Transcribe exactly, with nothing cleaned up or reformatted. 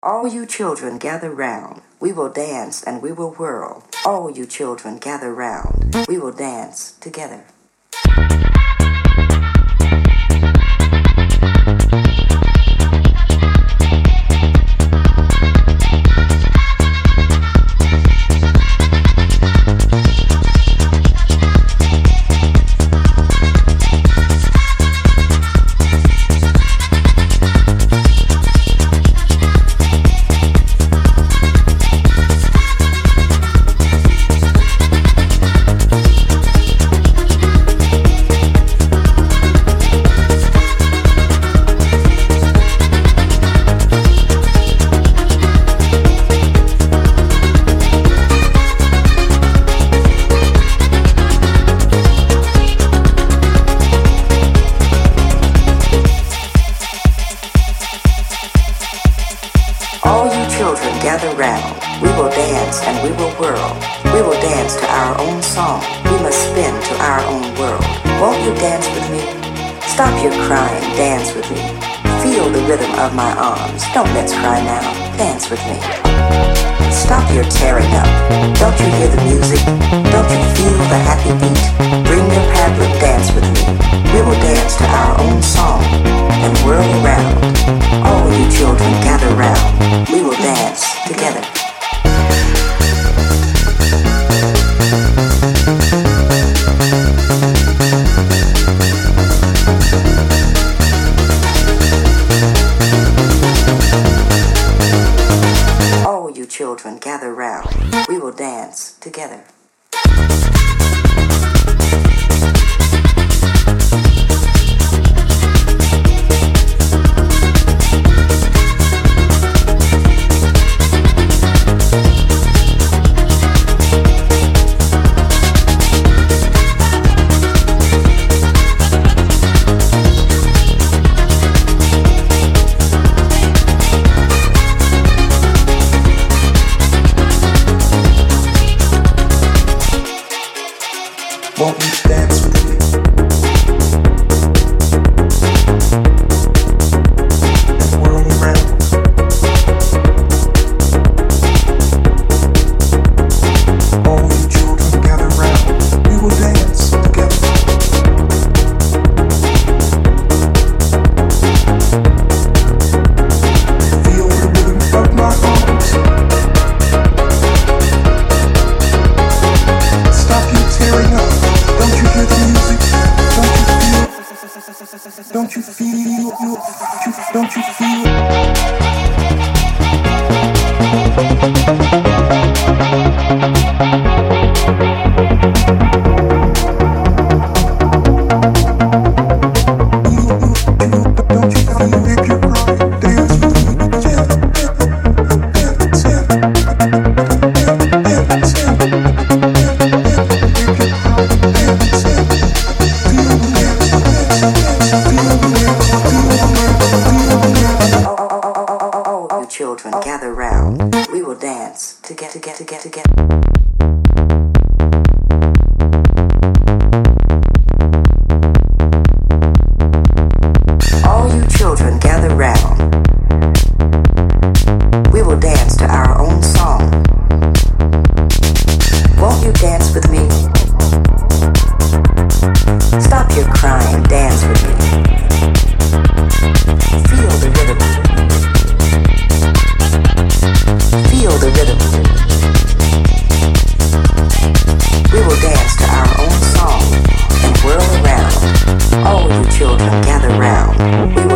All you children gather round, we will dance and we will whirl. All you children gather round, we will dance together. All you children gather round, we will dance and we will whirl. We will dance to our own song, we must spin to our own world. Won't you dance with me? Stop your crying, dance with me. Feel the rhythm of my arms, don't let's cry now, dance with me. Stop your tearing up, don't you hear the music? Don't you feel the happy beat? Bring your paddle, dance with me. We will dance to our own song and whirl around. All you children gather round, we will dance together. All you children gather round, we will dance together. Won't you dance with me? And whirl around. All you children gather round, we will dance together. Feel the rhythm of my arms. Stop you tearing up. Don't you hear the music? Don't you feel? Don't you feel? Don't you feel if you cry? Dance with me, dance, dance, dance, All you children gather round, we will dance together, together, together, together. All you children gather round, we will dance to our own song. Won't you dance with me? Stop your crying, dance with me. Feel the rhythm. Feel the rhythm. We will dance to our own song and whirl around. All you children gather round. We